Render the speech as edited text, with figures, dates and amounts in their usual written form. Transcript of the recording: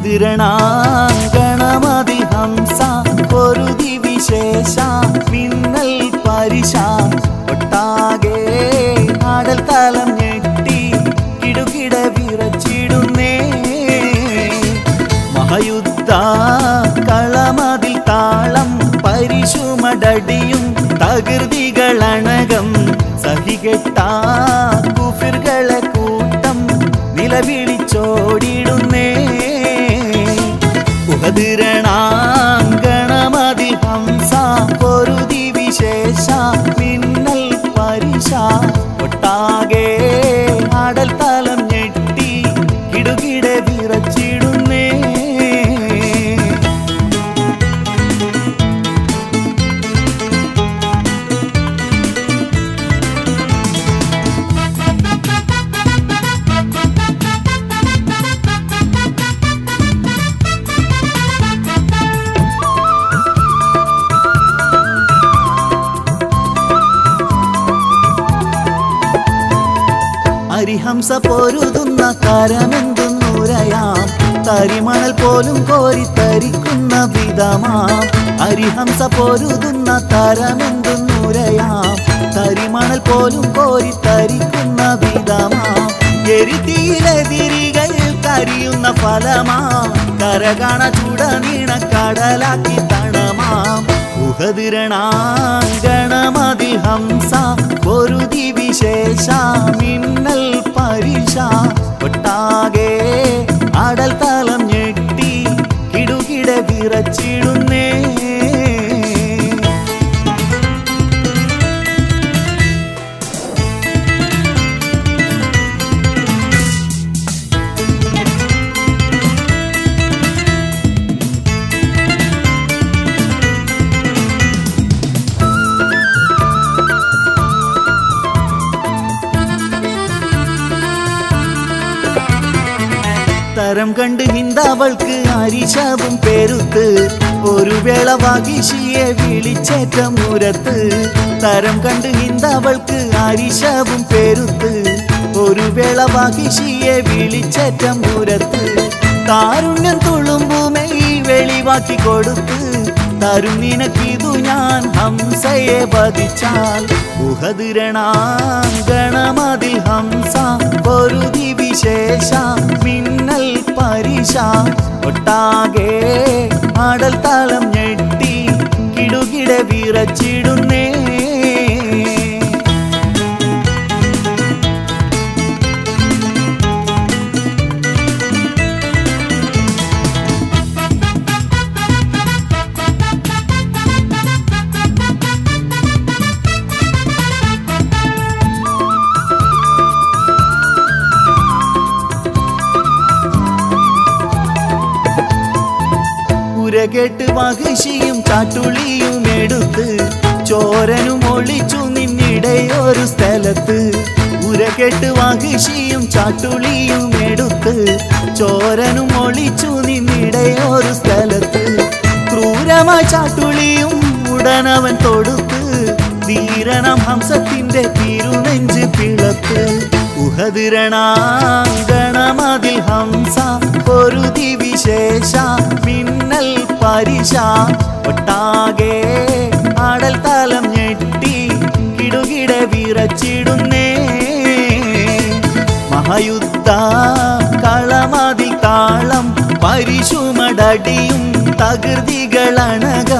ഗണമതി ഹംസ പൊരുതി വിശേഷ മിന്നൽ പരിശ ഒട്ടാകെ ആടൽ തലം ഞെട്ടി കിടുകിട വിറച്ചിടുന്നേ മഹയുദ്ധ കളമതിൽ താളം പരിശുമടടിയും തകൃതികളണകം സഹികെട്ട കുഫിറുകളെ കൂട്ടം നിലവിളിച്ചോടിടുന്നേ ഗണമതി ഹംസ പൊരുതി വിശേഷ മിന്നൽ പരിശ ഒട്ടാകെ ആടൽ തലം ഞെട്ടി കിടുകിട വിറച്ചിടുന്നേ ഹരിഹംസ പൊരുതുന്ന കരമെന്തുന്നുരയാം തരിമണൽ പോലും കോരിത്തരിക്കുന്ന വിധമാം ഹരിഹംസ പൊരുതുന്ന കരമെന്തുന്നുരയാം തരിമണൽ പോലും കോരിത്തരിക്കുന്ന വിധമാം എരിതീയിലെതിരികൾ കരിയുന്ന ഫലമാം കരകണ ചുടനീണ കടലാക്കി തണമാം ഗണമതി ഹംസ പൊരുതി വിശേഷ മിന്നൽ പരിശ ഒട്ടാകെ ആടൽ തലം ഞെട്ടി കിടുകിട വിറച്ചിടുന്നേ തരം കണ്ട് ഹിന്ദവൾക്ക് അരിശവും പെരുത്ത് ഒരു വേള വാഗീശിയെ വിളിച്ചേറ്റ മുരത്ത് തരം കണ്ട് ഹിന്ദവൾക്ക് അരിശവും പെരുത്ത് ഒരു വേള വാഗീശിയെ വിളിച്ചേറ്റ മുരത്ത് കാരുണ്യം തുളുമ്പുമേ വെളിവാക്കി കൊടുത്ത് തരും നിനക്കിതു ഞാൻ ഹംസയെ വധിച്ചാൽ ഗണമതി ഹംസ പൊരുതി വിശേഷ മിന്നൽ പരിശ ഒട്ടാകെ ആടൽ തലം ഞെട്ടി കിടുകിട വിറച്ചിടുന്നേ കേട്ട് മഹിഷിയും ചാട്ടുളിയും എടുത്ത് ചോരനും ഒളിച്ചു നിന്നിടയൊരു സ്ഥലത്ത് ഉരകെട്ട് മഹിഷിയും ചാട്ടുളിയും എടുത്ത് ചോരനും ഒളിച്ചു നിന്നിടയൊരു സ്ഥലത്ത് ക്രൂരമായി ചാട്ടുളിയും ഉടനവൻ തൊടുത്ത് ധീരനം ഹംസത്തിന്റെ തിരുനെഞ്ച് പിളത്ത് ഗണമതി ഹംസ പൊരുതി വിശേഷ മിന്നൽ പരിശ ഒട്ടാകെ ആടൽ തലം ഞെട്ടി കിടുകിട വിറച്ചിടുന്നേ മഹയുദ്ധ കളമതിൽ താളം പരിശുമടടിയും തകൃതികളണകം